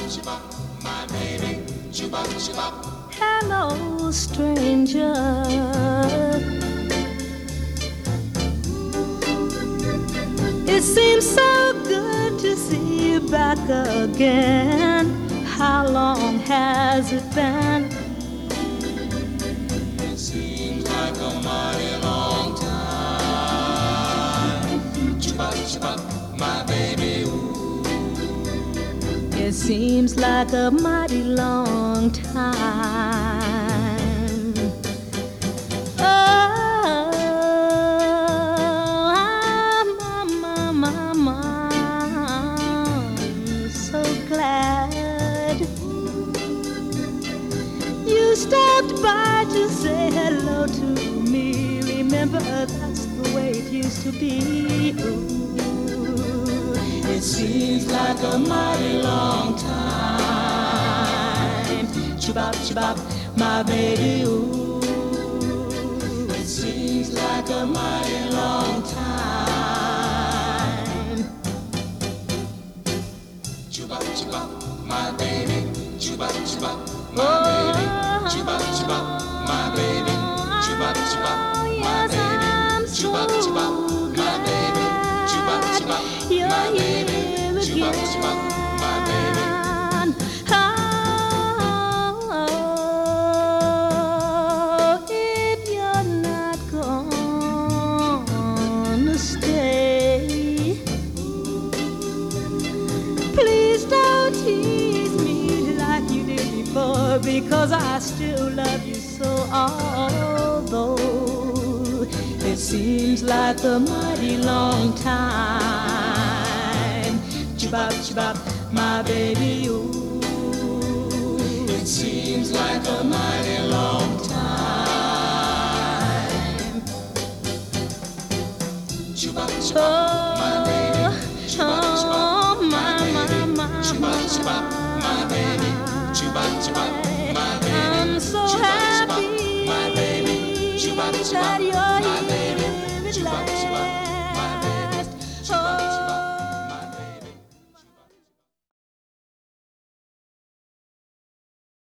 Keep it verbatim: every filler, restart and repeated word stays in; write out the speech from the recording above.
chibop, my baby. Chibop, chibop. Hello, stranger. It seems so good to see you back again. How long has it been? It seems like a mighty long time. Chibop, chibop, my baby. Ooh. It seems like a mighty long time. Oh, I'm, I'm, I'm, I'm so glad you stopped by to say hello to me. Remember, that's the way it used to be. Ooh. It seems like a mighty long time. Chibop, chibop, my baby, ooh. It seems like a mighty long time. Chibop, chibop, my baby. Chibop, chibop, my baby. Chibop, chibop, my baby. Chibop, chibop, my baby. Chibop, chibop, my baby. Chibop, chibop, my baby. Chibop, chibop, my baby. Oh, if you're not gonna stay, please don't tease me like you did before, because I still love you so. Although it seems like a mighty long time. Chibop, chibop, my baby, ooh. It seems like a mighty long time. Chibop, chibop, my baby. Chibop, chibop, my baby. Chibop, chibop, my baby. Chibop, chibop, my baby. I'm so Chibop, chibop, happy my baby. Chibop, that chibop, you're my here baby. with Chibop, chibop, my baby.